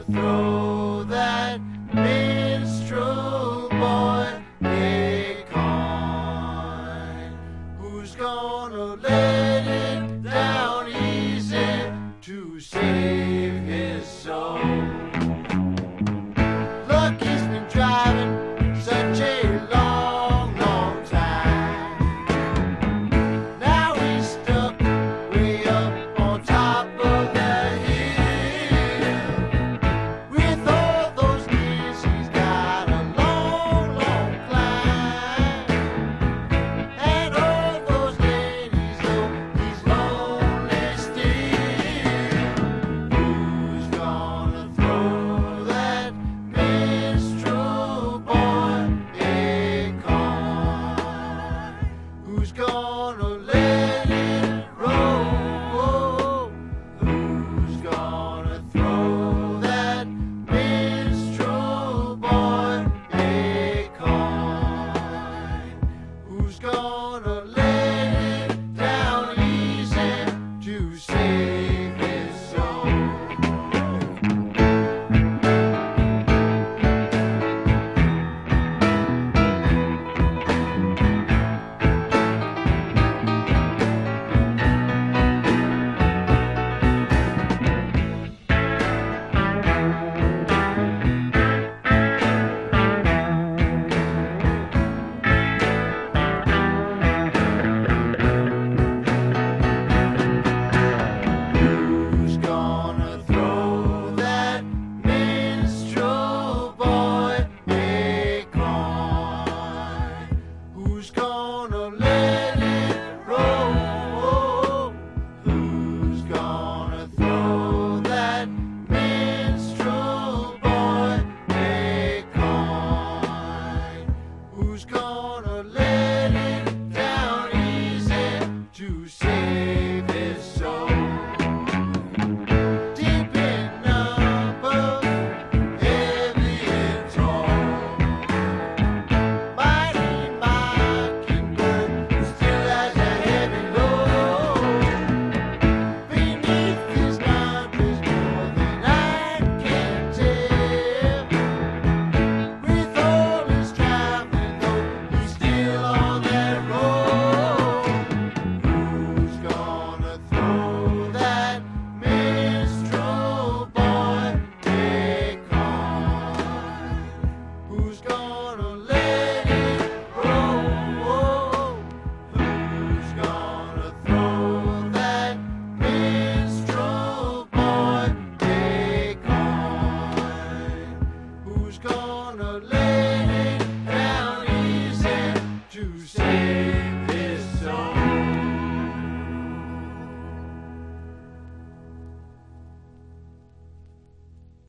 gonna throw that minstrel boy a coin? Who's gonna let it down easy to save his soul? Lucky's been driving such a long, long time. Now he's stuck way up on top of the hill. With all those years, he's got a long, long climb. And all those ladies know he's lonely still. Who's gonna throw that minstrel boy a coin? Who's gonna let it roll? Who's gonna throw that minstrel boy a coin? Who's gonna let it down easy to save his soul? Who's gonna throw that minstrel boy a coin? Who's gonna let it roll? Who's gonna throw that minstrel boy a coin? Who's gonna let it down easy to save his soul? Deep in numbers, heavy and tall, mighty Mockingbird still has a heavy load. Beneath his numbers, more than I can tell. With all his traveling, though, he's still on that road. Who's gonna throw that minstrel boy a coin? Who's gonna let it roll? Who's gonna throw that minstrel boy a coin? Who's gonna let it down easy to save